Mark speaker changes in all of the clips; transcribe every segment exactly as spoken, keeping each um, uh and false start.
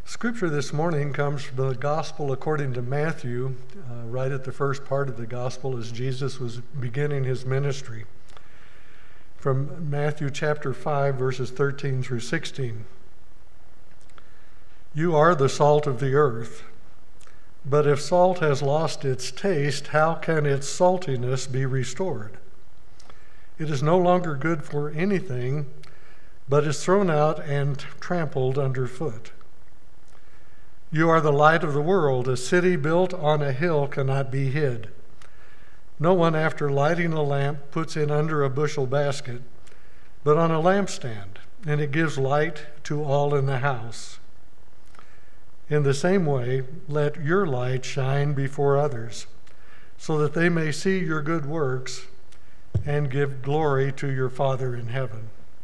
Speaker 1: Scripture this morning comes from the Gospel according to Matthew, uh, right at the first part of the Gospel as Jesus was beginning his ministry. From Matthew chapter five, verses thirteen through sixteen. You are the salt of the earth, but if salt has lost its taste, how can its saltiness be restored? It is no longer good for anything, but is thrown out and trampled underfoot. You are the light of the world. A city built on a hill cannot be hid. No one, after lighting a lamp, puts it under a bushel basket, but on a lampstand, and it gives light to all in the house. In the same way, let your light shine before others, so that they may see your good works and give glory to your Father in heaven.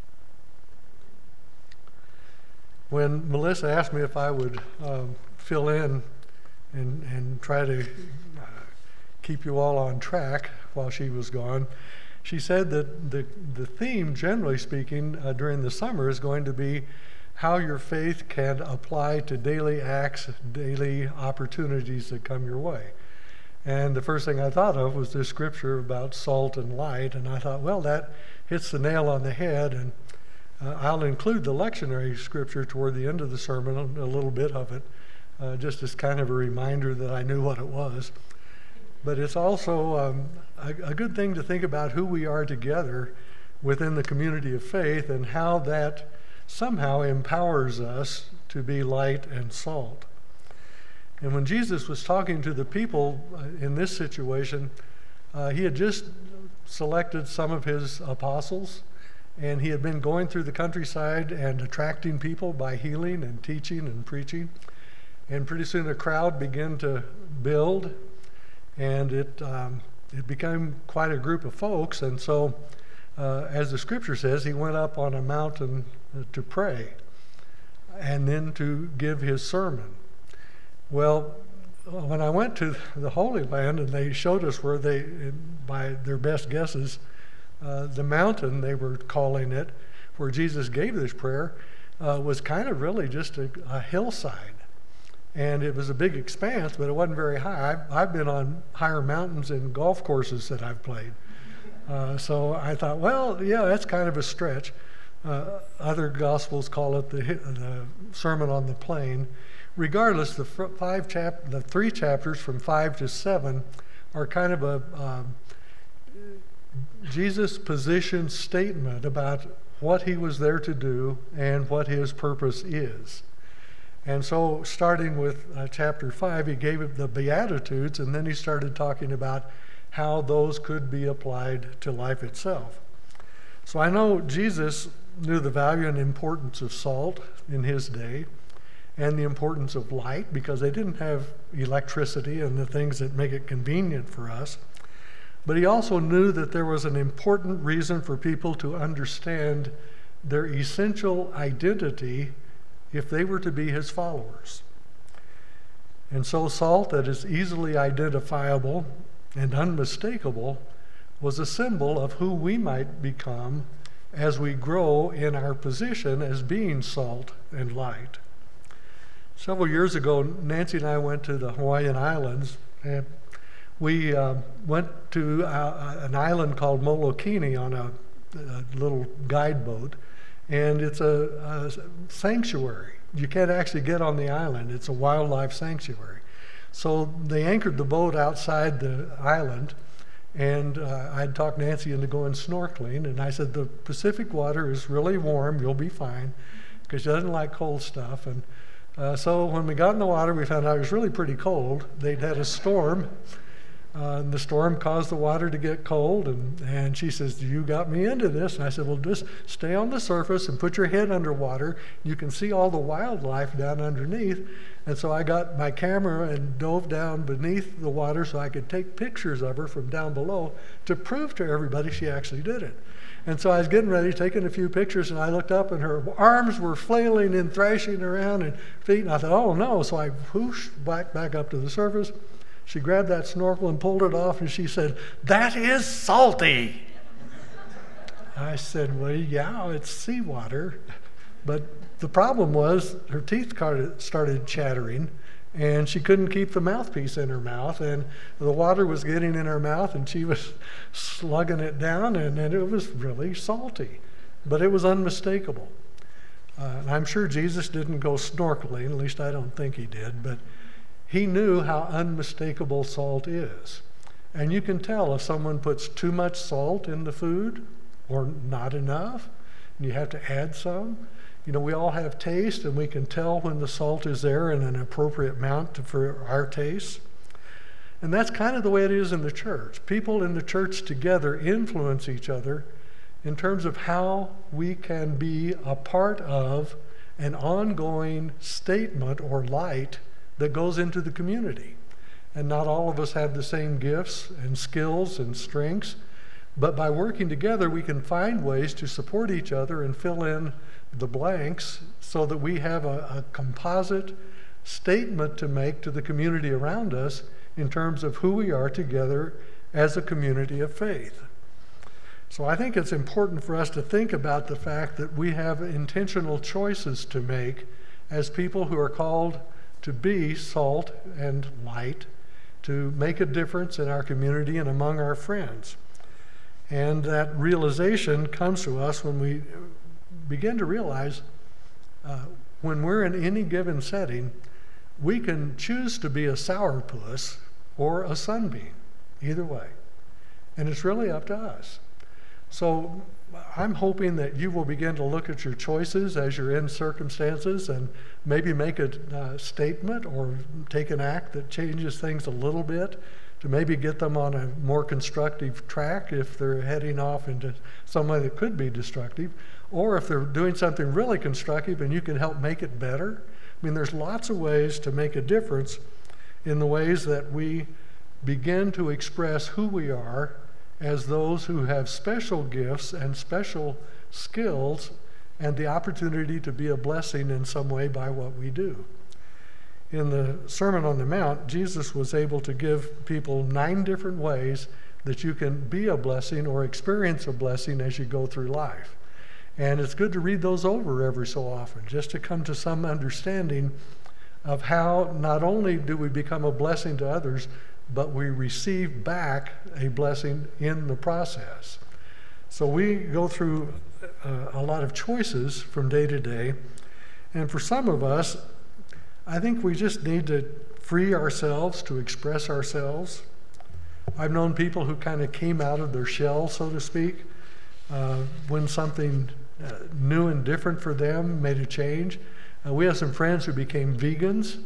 Speaker 1: When Melissa asked me if I would um, fill in and, and try to uh, keep you all on track while she was gone, she said that the, the theme, generally speaking, uh, during the summer is going to be how your faith can apply to daily acts, daily opportunities that come your way. And the first thing I thought of was this scripture about salt and light, and I thought, well, that hits the nail on the head, and Uh, I'll include the lectionary scripture toward the end of the sermon, a little bit of it, uh, just as kind of a reminder that I knew what it was. But it's also um, a, a good thing to think about who we are together within the community of faith and how that somehow empowers us to be light and salt. And when Jesus was talking to the people uh, in this situation, uh, he had just selected some of his apostles, and he had been going through the countryside and attracting people by healing and teaching and preaching. And pretty soon a crowd began to build, and it um, it became quite a group of folks. And so, uh, as the scripture says, he went up on a mountain to pray and then to give his sermon. Well, when I went to the Holy Land and they showed us where they, by their best guesses, Uh, the mountain, they were calling it, where Jesus gave this prayer, uh, was kind of really just a, a hillside. And it was a big expanse, but it wasn't very high. I've, I've been on higher mountains in golf courses that I've played. Uh, so I thought, well, yeah, that's kind of a stretch. Uh, other Gospels call it the, the Sermon on the Plain. Regardless, the five chap- the three chapters from five to seven are kind of a um, Jesus' position statement about what he was there to do and what his purpose is. And so starting with uh, chapter five, he gave it the Beatitudes, and then he started talking about how those could be applied to life itself. So I know Jesus knew the value and importance of salt in his day and the importance of light, because they didn't have electricity and the things that make it convenient for us. But he also knew that there was an important reason for people to understand their essential identity if they were to be his followers. And so salt that is easily identifiable and unmistakable was a symbol of who we might become as we grow in our position as being salt and light. Several years ago, Nancy and I went to the Hawaiian Islands, and we uh, went to uh, an island called Molokini on a, a little guide boat, and it's a, a sanctuary. You can't actually get on the island. It's a wildlife sanctuary. So they anchored the boat outside the island, and uh, I'd talked Nancy into going snorkeling, and I said, the Pacific water is really warm, you'll be fine, because she doesn't like cold stuff. And uh, so when we got in the water, we found out it was really pretty cold. They'd had a storm. Uh, and the storm caused the water to get cold, and, and she says, you got me into this. And I said, well, just stay on the surface and put your head underwater. You can see all the wildlife down underneath. And so I got my camera and dove down beneath the water so I could take pictures of her from down below to prove to everybody she actually did it. And so I was getting ready, taking a few pictures, and I looked up, and her arms were flailing and thrashing around, and feet, and I thought, oh no. So I whooshed back, back up to the surface. She grabbed that snorkel and pulled it off, and she said, that is salty. I said, well, yeah, it's seawater, but the problem was her teeth started chattering, and she couldn't keep the mouthpiece in her mouth, and the water was getting in her mouth, and she was slugging it down, and, and it was really salty, but it was unmistakable. Uh, and I'm sure Jesus didn't go snorkeling, at least I don't think he did, but he knew how unmistakable salt is. And you can tell if someone puts too much salt in the food or not enough, and you have to add some. You know, we all have taste, and we can tell when the salt is there in an appropriate amount to, for our taste. And that's kind of the way it is in the church. People in the church together influence each other in terms of how we can be a part of an ongoing statement or light that goes into the community. And not all of us have the same gifts and skills and strengths, but by working together, we can find ways to support each other and fill in the blanks so that we have a, a composite statement to make to the community around us in terms of who we are together as a community of faith. So I think it's important for us to think about the fact that we have intentional choices to make as people who are called to be salt and light, to make a difference in our community and among our friends. And that realization comes to us when we begin to realize uh, when we're in any given setting, we can choose to be a sourpuss or a sunbeam, either way. And it's really up to us. So I'm hoping that you will begin to look at your choices as you're in circumstances and maybe make a uh, statement or take an act that changes things a little bit to maybe get them on a more constructive track if they're heading off into some way that could be destructive, or if they're doing something really constructive and you can help make it better. I mean, there's lots of ways to make a difference in the ways that we begin to express who we are as those who have special gifts and special skills and the opportunity to be a blessing in some way by what we do. In the Sermon on the Mount, Jesus was able to give people nine different ways that you can be a blessing or experience a blessing as you go through life. And it's good to read those over every so often, just to come to some understanding of how not only do we become a blessing to others, but we receive back a blessing in the process. So we go through uh, a lot of choices from day to day. And for some of us, I think we just need to free ourselves to express ourselves. I've known people who kind of came out of their shell, so to speak, uh, when something uh, new and different for them made a change. Uh, we have some friends who became vegans,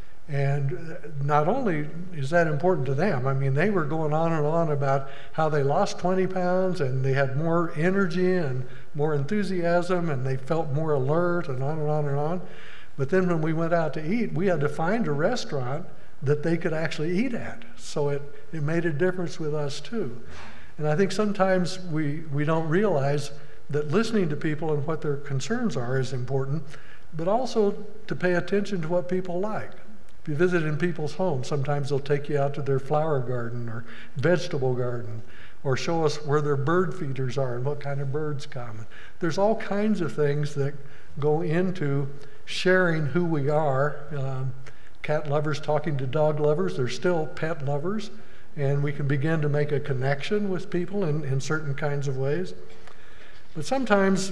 Speaker 1: and not only is that important to them, I mean, they were going on and on about how they lost twenty pounds and they had more energy and more enthusiasm and they felt more alert and on and on and on. But then when we went out to eat, we had to find a restaurant that they could actually eat at. So it, it made a difference with us too. And I think sometimes we, we don't realize that listening to people and what their concerns are is important, but also to pay attention to what people like. If you visit in people's homes, sometimes they'll take you out to their flower garden or vegetable garden, or show us where their bird feeders are and what kind of birds come. There's all kinds of things that go into sharing who we are. Um, cat lovers talking to dog lovers, they're still pet lovers, and we can begin to make a connection with people in, in certain kinds of ways. But sometimes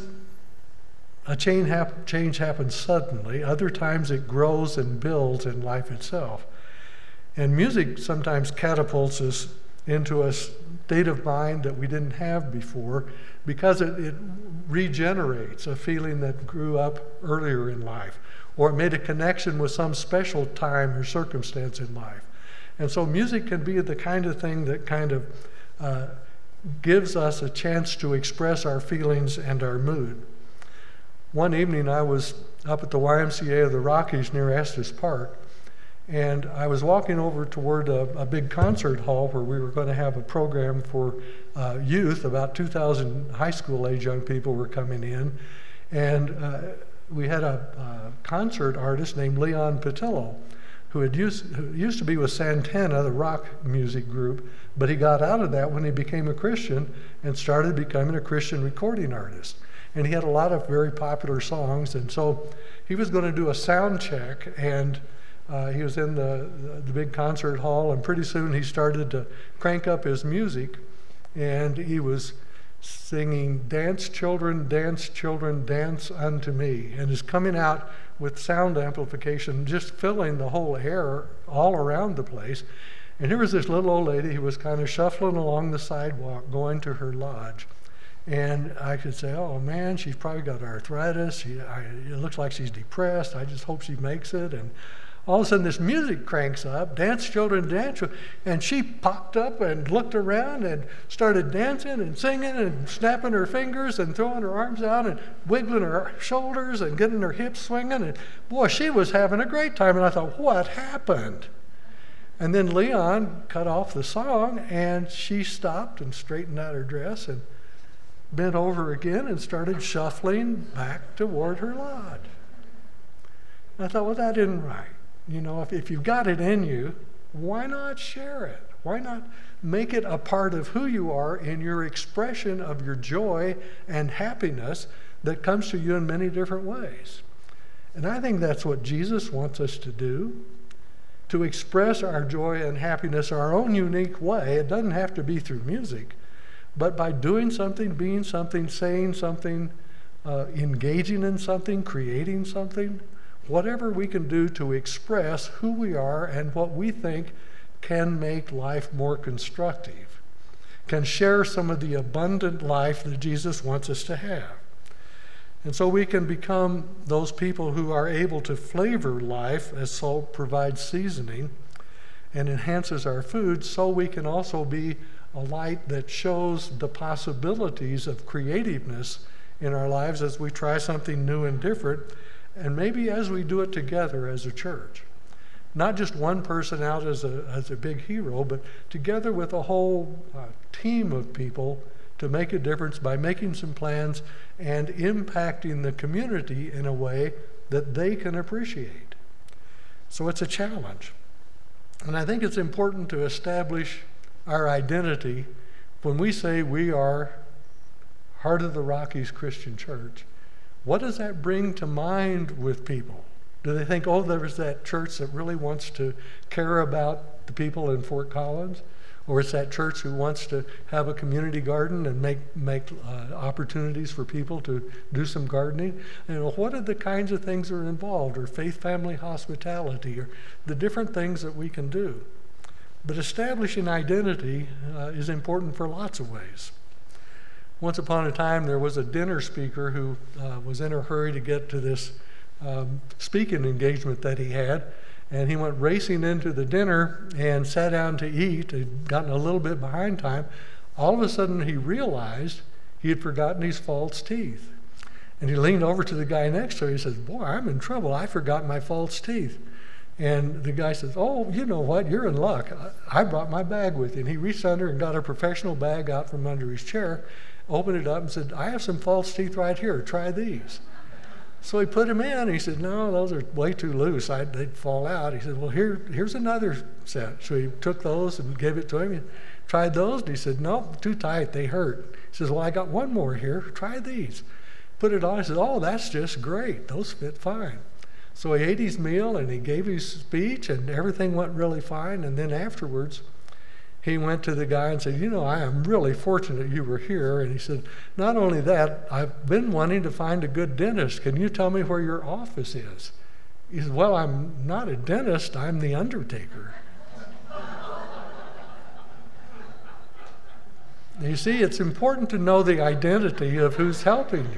Speaker 1: a change, hap- change happens suddenly. Other times it grows and builds in life itself. And music sometimes catapults us into a state of mind that we didn't have before because it, it regenerates a feeling that grew up earlier in life, or it made a connection with some special time or circumstance in life. And so music can be the kind of thing that kind of uh, gives us a chance to express our feelings and our mood. One evening I was up at the Y M C A of the Rockies near Estes Park, and I was walking over toward a, a big concert hall where we were going to have a program for uh, youth. About two thousand high school age young people were coming in, and uh, we had a, a concert artist named Leon Patillo, who had used, who used to be with Santana, the rock music group, but he got out of that when he became a Christian and started becoming a Christian recording artist. and he had a lot of very popular songs. And so he was going to do a sound check, and uh, he was in the, the, the big concert hall, and pretty soon he started to crank up his music, and he was singing, "Dance children, dance children, dance unto me," and is coming out with sound amplification, just filling the whole air all around the place. And here was this little old lady who was kind of shuffling along the sidewalk going to her lodge. And I could say, oh man, she's probably got arthritis. She, I, it looks like she's depressed. I just hope she makes it. And all of a sudden this music cranks up, "Dance children, dance children," and she popped up and looked around and started dancing and singing and snapping her fingers and throwing her arms out and wiggling her shoulders and getting her hips swinging. And boy, she was having a great time. And I thought, what happened? And then Leon cut off the song, and she stopped and straightened out her dress and bent over again and started shuffling back toward her lodge. And I thought, well, that isn't right. You know, if, if you've got it in you, why not share it? Why not make it a part of who you are in your expression of your joy and happiness that comes to you in many different ways? And I think that's what Jesus wants us to do, to express our joy and happiness our own unique way. It doesn't have to be through music, but by doing something, being something, saying something, uh, engaging in something, creating something, whatever we can do to express who we are and what we think can make life more constructive, can share some of the abundant life that Jesus wants us to have. And so we can become those people who are able to flavor life as salt provides seasoning and enhances our food, so we can also be a light that shows the possibilities of creativeness in our lives as we try something new and different, and maybe as we do it together as a church. Not just one person out as a, as a big hero, but together with a whole uh, team of people to make a difference by making some plans and impacting the community in a way that they can appreciate. So it's a challenge. And I think it's important to establish our identity when we say we are Heart of the Rockies Christian Church. What does that bring to mind with people? Do they think, oh, there's that church that really wants to care about the people in Fort Collins? Or it's that church who wants to have a community garden and make make uh, opportunities for people to do some gardening? You know, what are the kinds of things that are involved, or faith, family, hospitality, or the different things that we can do? But establishing identity uh, is important for lots of ways. Once upon a time, there was a dinner speaker who uh, was in a hurry to get to this um, speaking engagement that he had, and he went racing into the dinner and sat down to eat. He'd gotten a little bit behind time. All of a sudden, he realized he had forgotten his false teeth. And he leaned over to the guy next to him. He says, boy, I'm in trouble. I forgot my false teeth. And the guy says, oh, you know what? You're in luck. I brought my bag with you. And he reached under and got a professional bag out from under his chair, opened it up and said, I have some false teeth right here. Try these. So he put them in. He said, no, those are way too loose. I'd, they'd fall out. He said, well, here, here's another set. So he took those and gave it to him. He tried those, and he said, no, too tight. They hurt. He says, well, I got one more here. Try these. Put it on. He said, oh, that's just great. Those fit fine. So he ate his meal, and he gave his speech, and everything went really fine. And then afterwards, he went to the guy and said, you know, I am really fortunate you were here. And he said, not only that, I've been wanting to find a good dentist. Can you tell me where your office is? He said, well, I'm not a dentist. I'm the undertaker. You see, it's important to know the identity of who's helping you.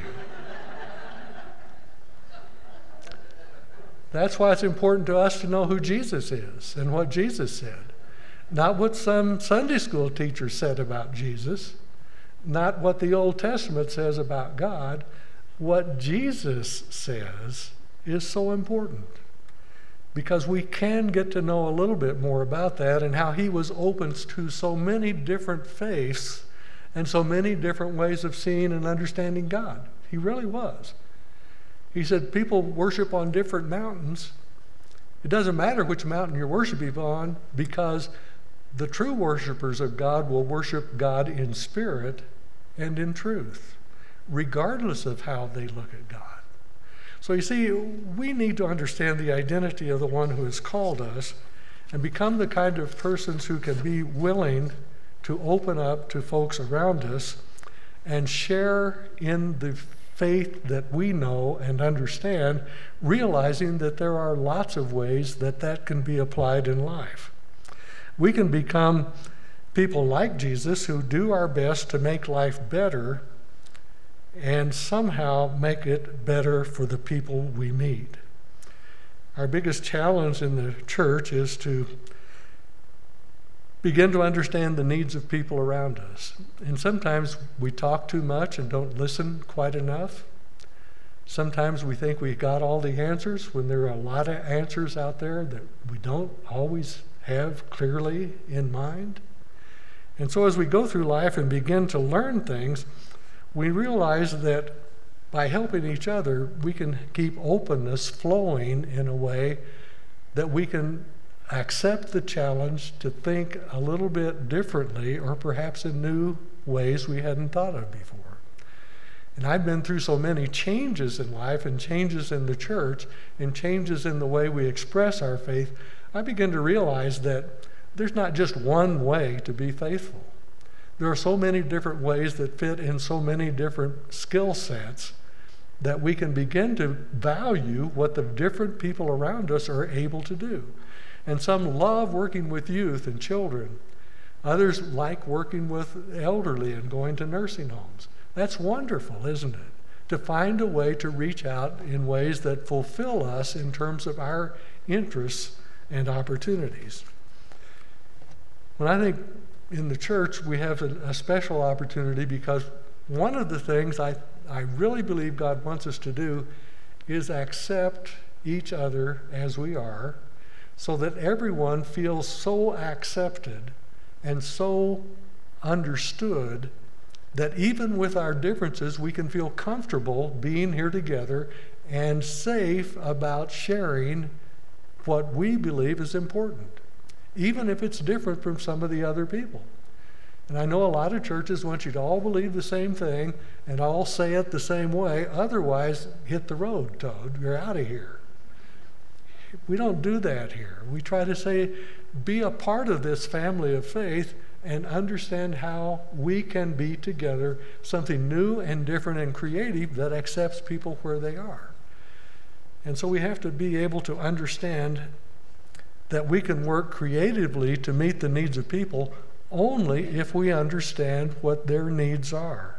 Speaker 1: That's why it's important to us to know who Jesus is and what Jesus said. Not what some Sunday school teacher said about Jesus, not what the Old Testament says about God. What Jesus says is so important, because we can get to know a little bit more about that and how he was open to so many different faiths and so many different ways of seeing and understanding God. He really was. He said people worship on different mountains. It doesn't matter which mountain you're worshiping on, because the true worshipers of God will worship God in spirit and in truth. regardless of how they look at God. So you see, we need to understand the identity of the one who has called us and become the kind of persons who can be willing to open up to folks around us and share in the faith that we know and understand, realizing that there are lots of ways that that can be applied in life. We can become people like Jesus who do our best to make life better and somehow make it better for the people we meet. Our biggest challenge in the church is to begin to understand the needs of people around us. And sometimes we talk too much and don't listen quite enough. Sometimes we think we got all the answers when there are a lot of answers out there that we don't always have clearly in mind. And so as we go through life and begin to learn things, we realize that by helping each other, we can keep openness flowing in a way that we can accept the challenge to think a little bit differently, or perhaps in new ways we hadn't thought of before. And I've been through so many changes in life and changes in the church and changes in the way we express our faith, I begin to realize that there's not just one way to be faithful. There are so many different ways that fit in so many different skill sets that we can begin to value what the different people around us are able to do. And some love working with youth and children. Others like working with elderly and going to nursing homes. That's wonderful, isn't it? To find a way to reach out in ways that fulfill us in terms of our interests and opportunities. When I think in the church, we have a, a special opportunity, because one of the things I, I really believe God wants us to do is accept each other as we are, so that everyone feels so accepted and so understood that even with our differences, we can feel comfortable being here together and safe about sharing what we believe is important, even if it's different from some of the other people. And I know a lot of churches want you to all believe the same thing and all say it the same way. Otherwise, hit the road, Toad. You're out of here. We don't do that here. We try to say, be a part of this family of faith and understand how we can be together, something new and different and creative that accepts people where they are. And so we have to be able to understand that we can work creatively to meet the needs of people only if we understand what their needs are.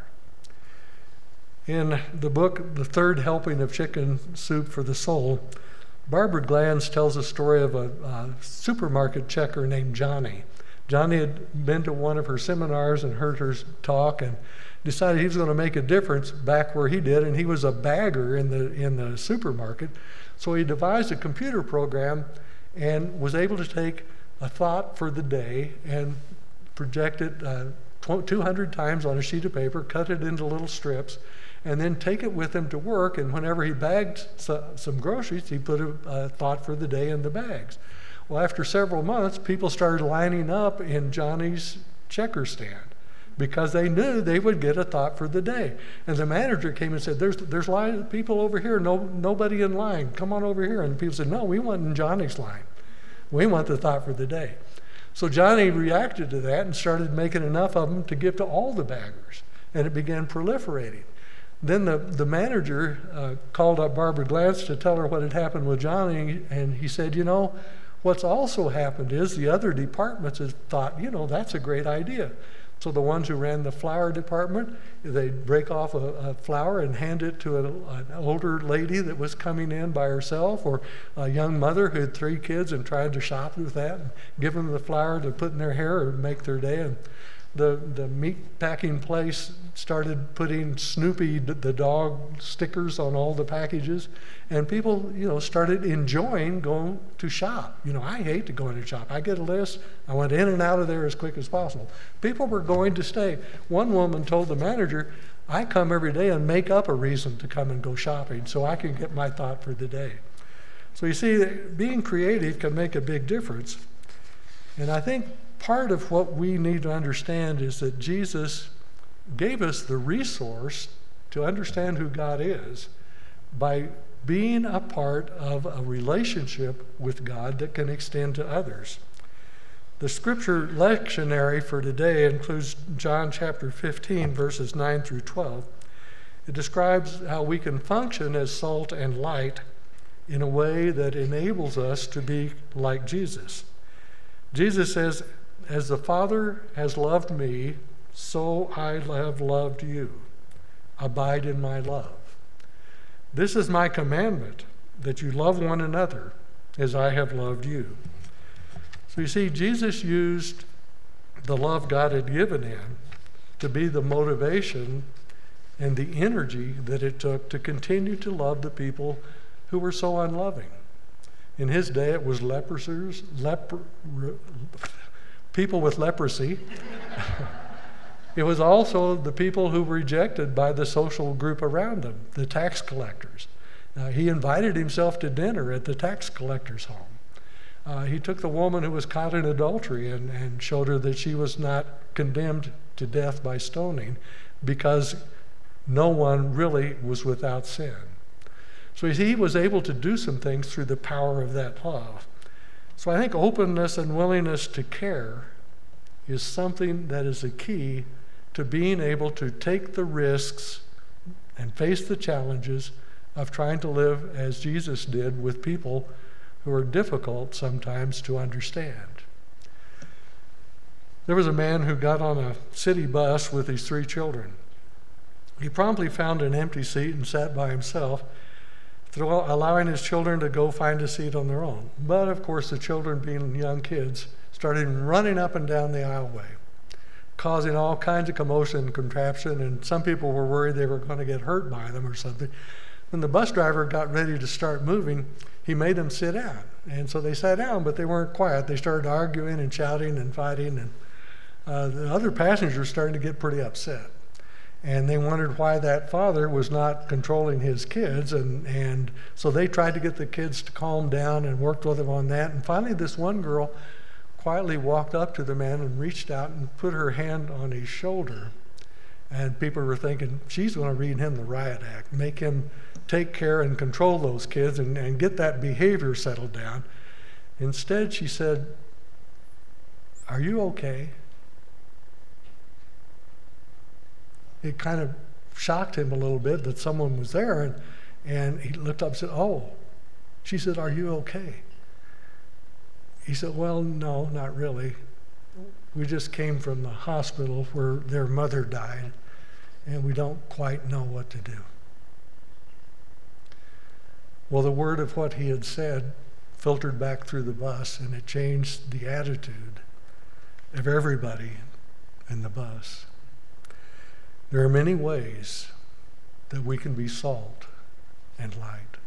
Speaker 1: In the book, The Third Helping of Chicken Soup for the Soul, Barbara Glanz tells a story of a, a supermarket checker named Johnny. Johnny had been to one of her seminars and heard her talk and decided he was going to make a difference back where he did, and he was a bagger in the in the supermarket. So he devised a computer program and was able to take a thought for the day and project it uh, two hundred times on a sheet of paper, cut it into little strips, and then take it with him to work. And whenever he bagged some groceries, he put a, a thought for the day in the bags. Well, after several months, people started lining up in Johnny's checker stand because they knew they would get a thought for the day. And the manager came and said, there's there's line, people over here, no nobody in line, come on over here. And people said, no, we want in Johnny's line. We want the thought for the day. So Johnny reacted to that and started making enough of them to give to all the baggers, and it began proliferating. Then the, the manager uh, called up Barbara Glanz to tell her what had happened with Johnny, and he said, you know, what's also happened is the other departments have thought, you know, that's a great idea. So the ones who ran the flower department, they'd break off a, a flower and hand it to a, an older lady that was coming in by herself, or a young mother who had three kids and tried to shop with that, and give them the flower to put in their hair or make their day. And the, the meat packing place started putting Snoopy the dog stickers on all the packages, and people, you know, started enjoying going to shop. You know, I hate to go in and shop. I get a list. I went in and out of there as quick as possible. People were going to stay. One woman told the manager, I come every day and make up a reason to come and go shopping so I can get my thought for the day. So you see, being creative can make a big difference. And I think part of what we need to understand is that Jesus gave us the resource to understand who God is by being a part of a relationship with God that can extend to others. The scripture lectionary for today includes John chapter fifteen, verses nine through twelve. It describes how we can function as salt and light in a way that enables us to be like Jesus. Jesus says, "As the Father has loved me, so I have loved you. Abide in my love. This is my commandment, that you love one another as I have loved you." So you see, Jesus used the love God had given him to be the motivation and the energy that it took to continue to love the people who were so unloving. In his day, it was leprosers, leper, people with leprosy. It was also the people who were rejected by the social group around him, the tax collectors. Uh, he invited himself to dinner at the tax collector's home. Uh, he took the woman who was caught in adultery and, and showed her that she was not condemned to death by stoning because no one really was without sin. So he was able to do some things through the power of that love. So I think openness and willingness to care is something that is a key to being able to take the risks and face the challenges of trying to live as Jesus did with people who are difficult sometimes to understand. There was a man who got on a city bus with his three children. He promptly found an empty seat and sat by himself, allowing his children to go find a seat on their own. But of course, the children, being young kids, started running up and down the aisleway, causing all kinds of commotion and contraption, and some people were worried they were going to get hurt by them or something. When the bus driver got ready to start moving, he made them sit down. And so they sat down, but they weren't quiet. They started arguing and shouting and fighting, and uh, the other passengers were starting to get pretty upset. And they wondered why that father was not controlling his kids, and, and so they tried to get the kids to calm down and worked with them on that. And finally, this one girl quietly walked up to the man and reached out and put her hand on his shoulder. And people were thinking, she's going to read him the riot act, make him take care and control those kids and, and get that behavior settled down. Instead, she said, "Are you okay?" It kind of shocked him a little bit that someone was there, and, and he looked up and said, "Oh." She said, "Are you okay?" He said, "Well, no, not really. We just came from the hospital where their mother died, and we don't quite know what to do." Well, the word of what he had said filtered back through the bus, and it changed the attitude of everybody in the bus. There are many ways that we can be salt and light.